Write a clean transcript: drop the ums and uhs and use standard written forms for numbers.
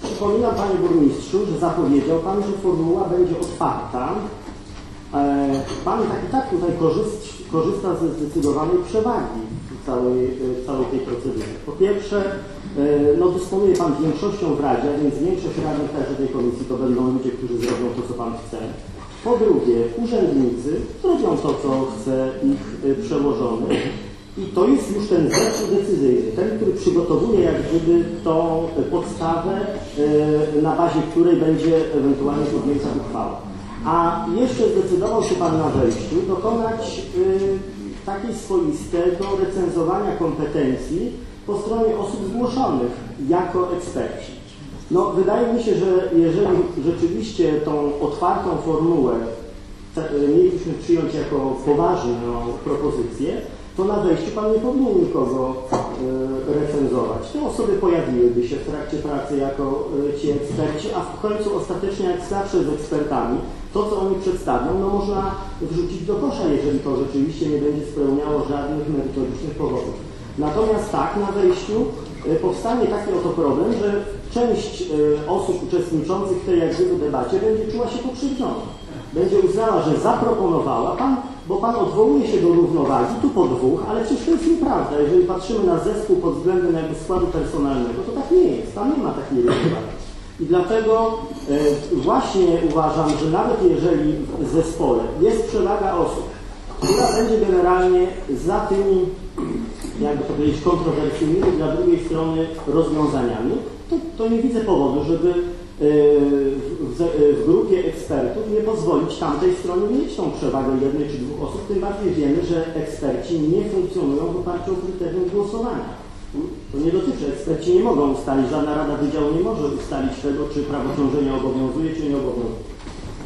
Przypominam, panie burmistrzu, że zapowiedział pan, że formuła będzie otwarta. Pan i tak tutaj korzysta ze zdecydowanej przewagi całej tej procedury. Po pierwsze, no dysponuje pan większością w Radzie, a więc większość radnych także tej komisji to będą ludzie, którzy zrobią to, co pan chce. Po drugie, urzędnicy robią to, co chce ich przełożony. I to jest już ten zespół decyzyjny, ten, który przygotowuje jak gdyby tą podstawę, na bazie której będzie ewentualnie podjęta uchwała. A jeszcze zdecydował się pan na wejściu dokonać takiej swoistego recenzowania kompetencji po stronie osób zgłoszonych jako eksperci. No, wydaje mi się, że jeżeli rzeczywiście tą otwartą formułę mielibyśmy przyjąć jako poważną propozycję, to na wejściu pan nie powinien nikogo recenzować. Te osoby pojawiłyby się w trakcie pracy jako ci eksperci, a w końcu ostatecznie, jak zawsze z ekspertami, to, co oni przedstawią, no można wrzucić do kosza, jeżeli to rzeczywiście nie będzie spełniało żadnych merytorycznych powodów. Natomiast tak, na wejściu powstanie taki oto problem, że część osób uczestniczących w tej jak gdyby debacie będzie czuła się pokrzywdzona. Będzie uznała, że zaproponowała pan, bo pan odwołuje się do równowagi, tu po dwóch, ale przecież to jest nieprawda. Jeżeli patrzymy na zespół pod względem jakby składu personalnego, to tak nie jest. Tam nie ma takiej równowagi. I dlatego właśnie uważam, że nawet jeżeli w zespole jest przewaga osób, która będzie generalnie za tymi, jakby to powiedzieć, kontrowersyjnymi dla drugiej strony rozwiązaniami, to nie widzę powodu, żeby w grupie ekspertów nie pozwolić tamtej stronie mieć tą przewagę jednej czy dwóch osób, tym bardziej wiemy, że eksperci nie funkcjonują w oparciu o kryterium głosowania. To nie dotyczy, eksperci nie mogą ustalić, żadna Rada Wydziału nie może ustalić tego, czy prawo ciążenia obowiązuje, czy nie